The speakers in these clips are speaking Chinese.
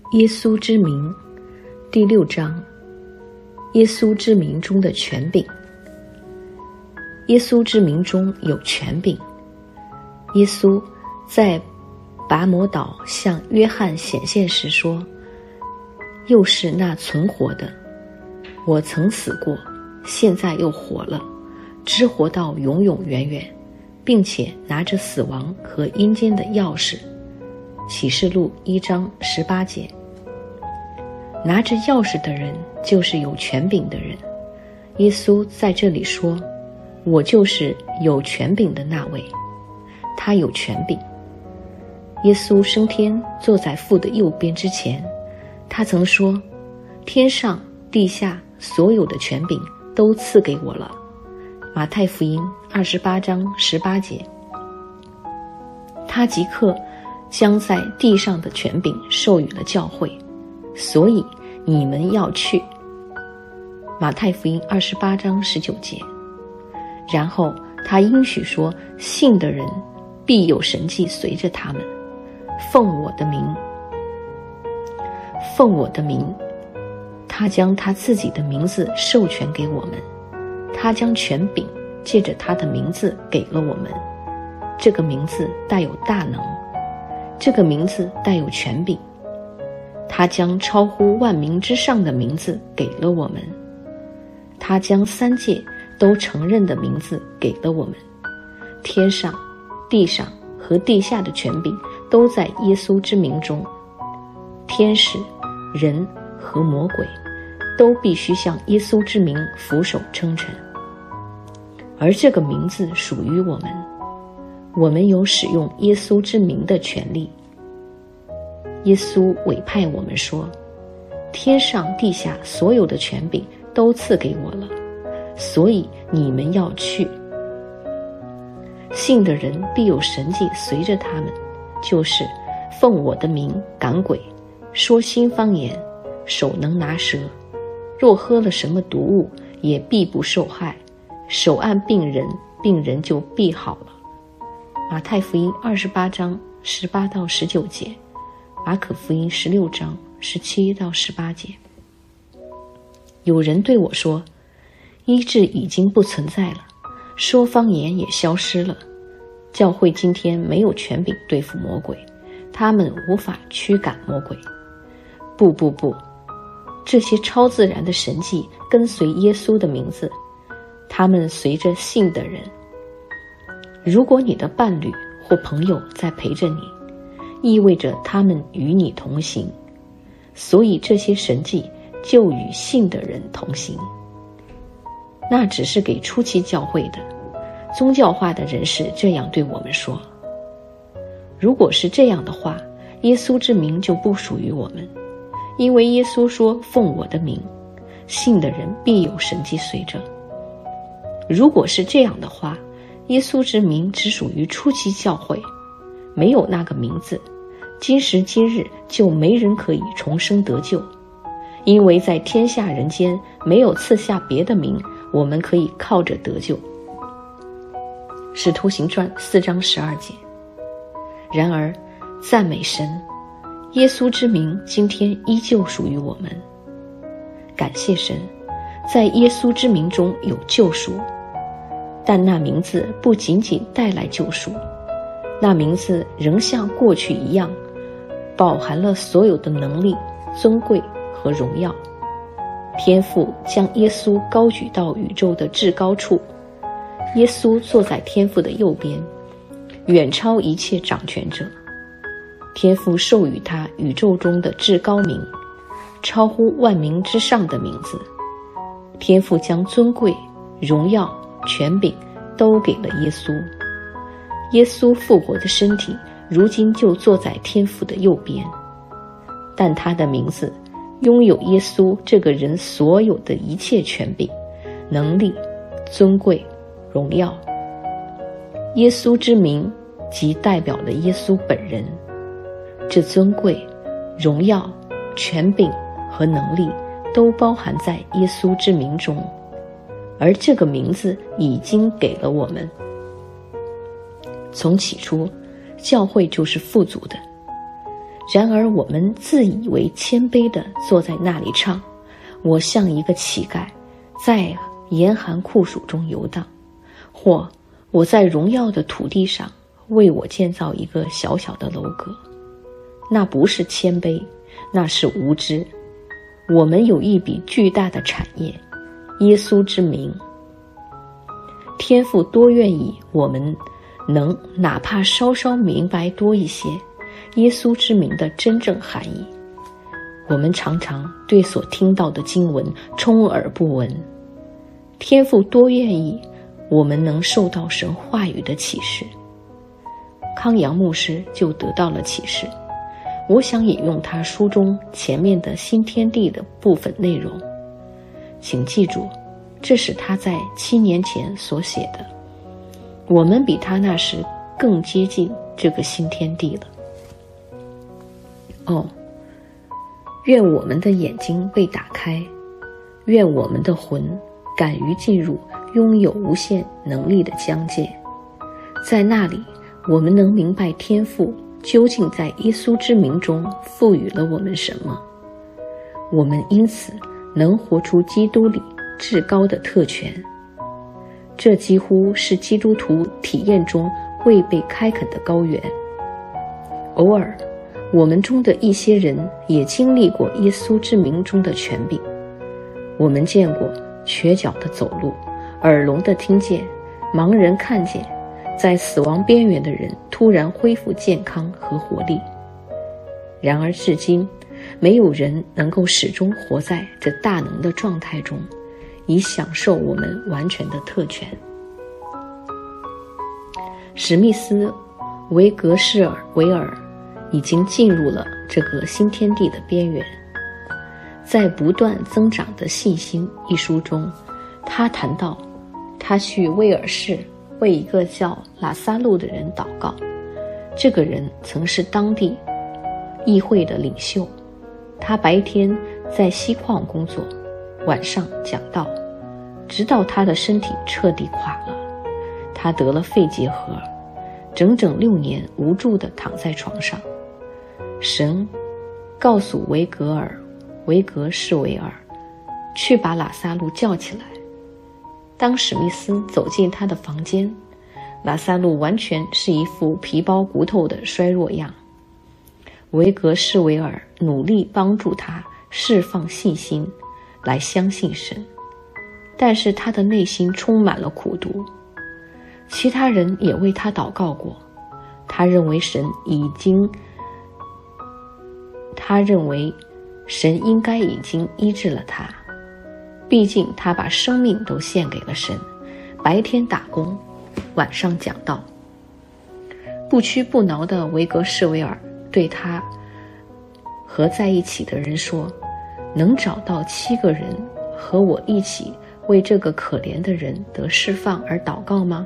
耶稣之名第6章，耶稣之名中的权柄。耶稣之名中有权柄。耶稣在拔摩岛向约翰显现时说，又是那存活的，我曾死过，现在又活了，直活到永永远远，并且拿着死亡和阴间的钥匙。启示录1章18节。拿着钥匙的人就是有权柄的人。耶稣在这里说，我就是有权柄的那位。他有权柄。耶稣升天坐在父的右边之前，他曾说，天上地下所有的权柄都赐给我了。马太福音28章18节。他即刻将在地上的权柄授予了教会，所以你们要去。马太福音28章19节。然后他应许说，信的人必有神迹随着他们，奉我的名。奉我的名，他将他自己的名字授权给我们，他将权柄借着他的名字给了我们。这个名字带有大能，这个名字带有权柄。他将超乎万名之上的名字给了我们，他将3界都承认的名字给了我们。天上地上和地下的权柄都在耶稣之名中。天使、人和魔鬼都必须向耶稣之名俯首称臣。而这个名字属于我们，我们有使用耶稣之名的权利。耶稣委派我们说，天上地下所有的权柄都赐给我了，所以你们要去。信的人必有神迹随着他们，就是奉我的名赶鬼，说新方言，手能拿蛇，若喝了什么毒物也必不受害，手按病人，病人就必好了。马太福音28章18到19节，马可福音16章17到18节。有人对我说，医治已经不存在了，说方言也消失了，教会今天没有权柄对付魔鬼，他们无法驱赶魔鬼。不，这些超自然的神迹跟随耶稣的名字，他们随着信的人。如果你的伴侣或朋友在陪着你，意味着他们与你同行，所以这些神迹就与信的人同行。那只是给初期教会的宗教化的人士这样对我们说。如果是这样的话，耶稣之名就不属于我们，因为耶稣说，奉我的名，信的人必有神迹随着。如果是这样的话，耶稣之名只属于初期教会，没有那个名字，今时今日就没人可以重生得救，因为在天下人间没有赐下别的名，我们可以靠着得救。使徒行传4章12节。然而赞美神，耶稣之名今天依旧属于我们。感谢神，在耶稣之名中有救赎，但那名字不仅仅带来救赎，那名字仍像过去一样，饱含了所有的能力、尊贵和荣耀。天父将耶稣高举到宇宙的至高处，耶稣坐在天父的右边，远超一切掌权者。天父授予他宇宙中的至高名，超乎万名之上的名字。天父将尊贵、荣耀、权柄都给了耶稣。耶稣复活的身体如今就坐在天父的右边，但他的名字拥有耶稣这个人所有的一切权柄、能力、尊贵、荣耀。耶稣之名即代表了耶稣本人，这尊贵、荣耀、权柄和能力都包含在耶稣之名中，而这个名字已经给了我们。从起初，教会就是富足的， 然而我们自以为谦卑地坐在那里唱，我像一个乞丐，在严寒酷暑中游荡，或我在荣耀的土地上为我建造一个小小的楼阁。那不是谦卑，那是无知。我们有一笔巨大的产业，耶稣之名。天父多愿意我们能哪怕稍稍明白多一些耶稣之名的真正含义。我们常常对所听到的经文充耳不闻。天父多愿意我们能受到神话语的启示。康阳牧师就得到了启示，我想引用他书中前面的新天地的部分内容。请记住，这是他在7年前所写的。我们比他那时更接近这个新天地了。愿我们的眼睛被打开，愿我们的魂敢于进入拥有无限能力的疆界。在那里，我们能明白天父究竟在耶稣之名中赋予了我们什么。我们因此能活出基督里至高的特权。这几乎是基督徒体验中未被开垦的高原。偶尔，我们中的一些人也经历过耶稣之名中的权柄。我们见过瘸脚的走路，耳聋的听见，盲人看见，在死亡边缘的人突然恢复健康和活力。然而至今，没有人能够始终活在这大能的状态中，以享受我们完全的特权。史密斯·维格士尔维尔已经进入了这个新天地的边缘。在不断增长的信心一书中，他谈到他去威尔士为一个叫拉萨路的人祷告。这个人曾是当地议会的领袖，他白天在锡矿工作，晚上讲道，直到他的身体彻底垮了。他得了肺结核，整整6年无助地躺在床上。神告诉维格士维尔去把拉萨路叫起来。当史密斯走进他的房间，拉萨路完全是一副皮包骨头的衰弱样。维格士维尔努力帮助他释放信心，来相信神，但是他的内心充满了苦毒。其他人也为他祷告过，他认为神应该已经医治了他，毕竟他把生命都献给了神，白天打工，晚上讲道。不屈不挠的维格士维尔对他和在一起的人说，能找到7个人和我一起为这个可怜的人得释放而祷告吗？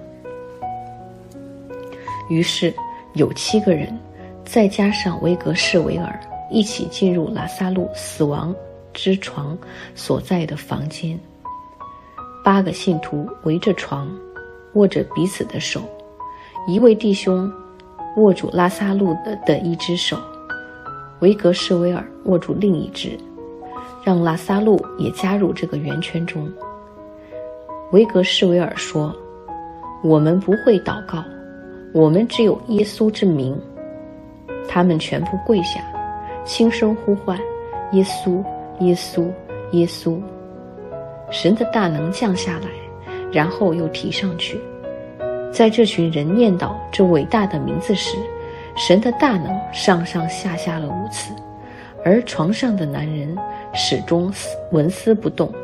于是有7个人，再加上维格士维尔，一起进入拉萨路死亡之床所在的房间。8个信徒围着床，握着彼此的手，一位弟兄握住拉萨路的一只手，维格士维尔握住另一只，让拉萨路也加入这个圆圈中。维格士维尔说，我们不会祷告，我们只有耶稣之名。他们全部跪下，轻声呼唤，耶稣，耶稣，耶稣。神的大能降下来，然后又提上去。在这群人念叨这伟大的名字时，神的大能上上下下了5次，而床上的男人始终纹丝不动。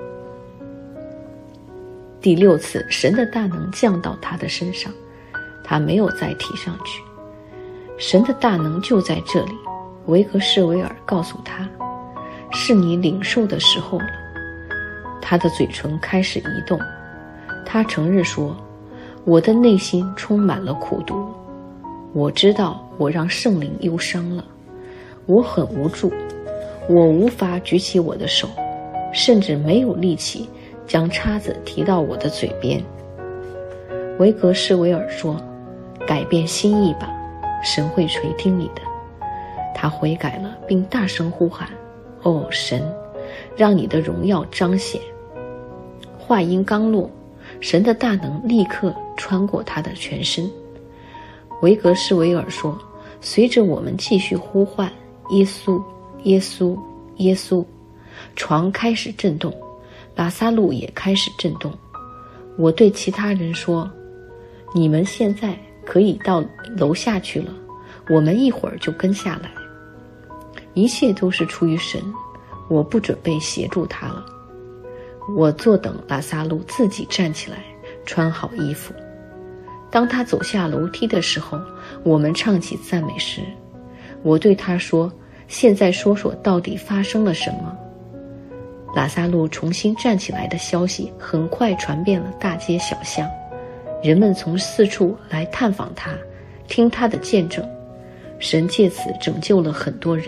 第6次，神的大能降到他的身上，他没有再提上去。神的大能就在这里，维格士维尔告诉他，是你领受的时候了。他的嘴唇开始移动，他承认说，我的内心充满了苦毒，我知道我让圣灵忧伤了，我很无助，我无法举起我的手，甚至没有力气将叉子提到我的嘴边。维格士维尔说，改变心意吧，神会垂听你的。 他悔改了，并大声呼喊：哦，神，让你的荣耀彰显。话音刚落，神的大能立刻穿过他的全身。维格施维尔说，随着我们继续呼唤耶稣耶稣耶稣，床开始震动，拉撒路也开始震动。我对其他人说，你们现在可以到楼下去了，我们一会儿就跟下来。一切都是出于神，我不准备协助他了。我坐等拉撒路自己站起来，穿好衣服。当他走下楼梯的时候，我们唱起赞美诗。我对他说，现在说说到底发生了什么。拉撒路重新站起来的消息很快传遍了大街小巷，人们从四处来探访他，听他的见证。神借此拯救了很多人。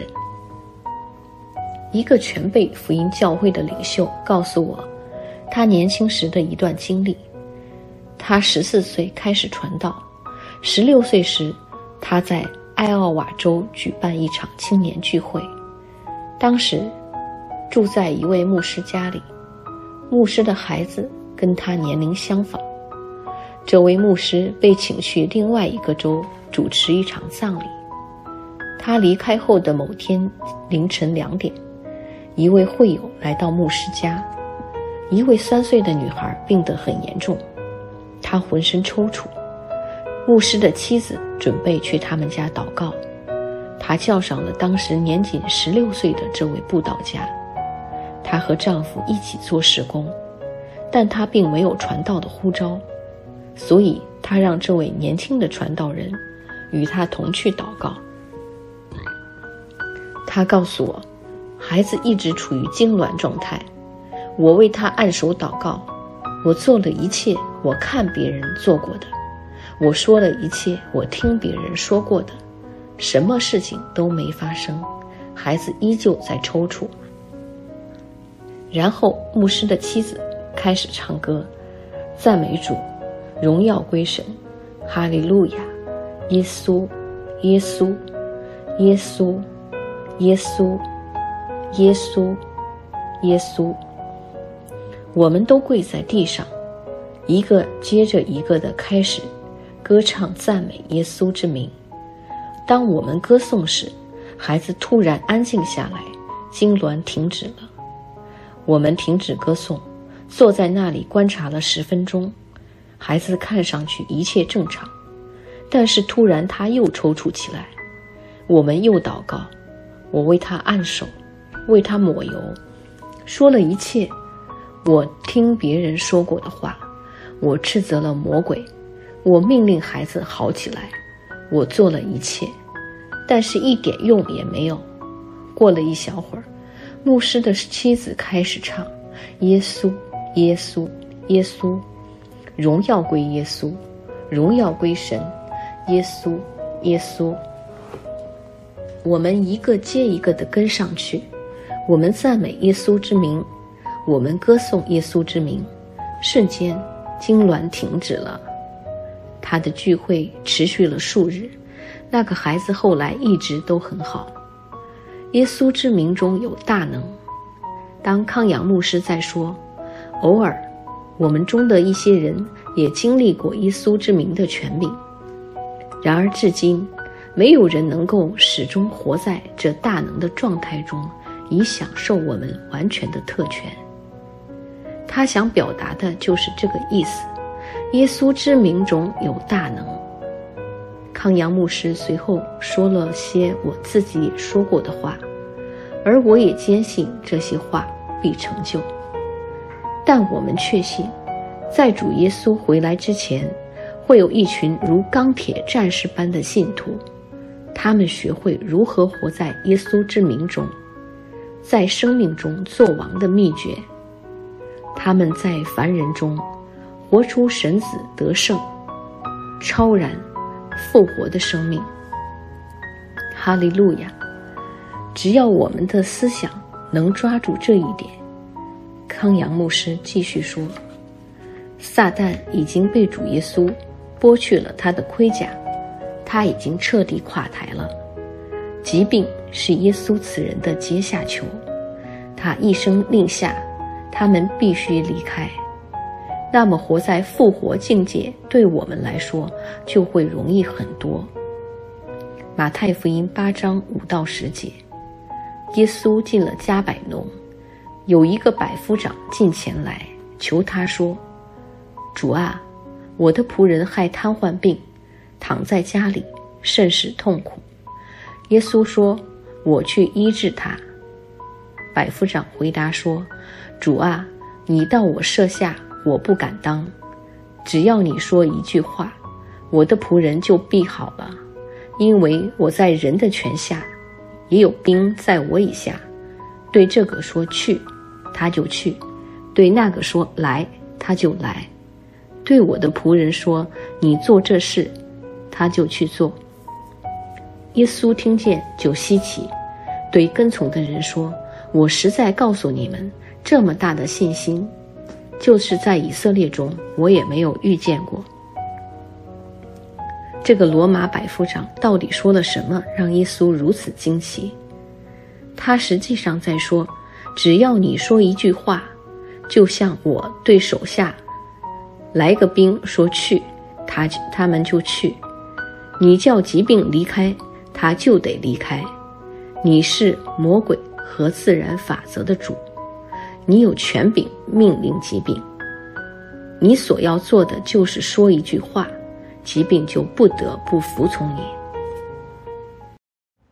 一个全备福音教会的领袖告诉我他年轻时的一段经历。他14岁开始传道，16岁时他在艾奥瓦州举办一场青年聚会，当时住在一位牧师家里，牧师的孩子跟他年龄相仿。这位牧师被请去另外一个州主持一场葬礼。他离开后的某天凌晨2点，一位会友来到牧师家，一位3岁的女孩病得很严重，她浑身抽搐。牧师的妻子准备去他们家祷告，她叫上了当时年仅16岁的这位布道家。她和丈夫一起做事工，但她并没有传道的呼召，所以她让这位年轻的传道人与她同去祷告。她告诉我，孩子一直处于痉挛状态，我为他按手祷告，我做了一切我看别人做过的，我说了一切我听别人说过的，什么事情都没发生，孩子依旧在抽搐。然后牧师的妻子开始唱歌，赞美主，荣耀归神，哈利路亚，耶稣耶稣耶稣耶稣耶稣耶稣。我们都跪在地上，一个接着一个地开始歌唱赞美耶稣之名。当我们歌颂时，孩子突然安静下来，痉挛停止了。我们停止歌颂，坐在那里观察了10分钟。孩子看上去一切正常，但是突然他又抽搐起来。我们又祷告，我为他按手，为他抹油，说了一切我听别人说过的话。我斥责了魔鬼，我命令孩子好起来，我做了一切，但是一点用也没有。过了一小会儿，牧师的妻子开始唱耶稣耶稣耶稣，荣耀归耶稣，荣耀归神，耶稣耶稣。我们一个接一个地跟上去，我们赞美耶稣之名，我们歌颂耶稣之名。瞬间痉挛停止了。他的聚会持续了数日，那个孩子后来一直都很好。耶稣之名中有大能。当康养牧师在说，偶尔我们中的一些人也经历过耶稣之名的权柄，然而至今没有人能够始终活在这大能的状态中，以享受我们完全的特权。他想表达的就是这个意思，耶稣之名中有大能。康阳牧师随后说了些我自己也说过的话，而我也坚信这些话必成就。但我们确信，在主耶稣回来之前，会有一群如钢铁战士般的信徒，他们学会如何活在耶稣之名中，在生命中做王的秘诀。他们在凡人中活出神子得胜、超然、复活的生命。哈利路亚！只要我们的思想能抓住这一点。康阳牧师继续说，撒旦已经被主耶稣剥去了他的盔甲，他已经彻底垮台了。 疾病是耶稣此人的阶下囚，他一声令下，他们必须离开。那么活在复活境界对我们来说就会容易很多。马太福音8章5到10节，耶稣进了加百农，有一个百夫长进前来求他说：主啊，我的仆人害瘫痪病，躺在家里，甚是痛苦。耶稣说：我去医治他。百夫长回答说：主啊，你到我舍下，我不敢当，只要你说一句话，我的仆人就必好了。因为我在人的权下，也有兵在我以下，对这个说去，他就去；对那个说来，他就来；对我的仆人说你做这事，他就去做。耶稣听见就稀奇，对跟从的人说：我实在告诉你们，这么大的信心，就是在以色列中我也没有遇见过。这个罗马百夫长到底说了什么让耶稣如此惊奇？他实际上在说，只要你说一句话，就像我对手下来个兵说去，他们就去；你叫疾病离开，他就得离开。你是魔鬼和自然法则的主，你有权柄命令疾病。你所要做的就是说一句话，疾病就不得不服从你。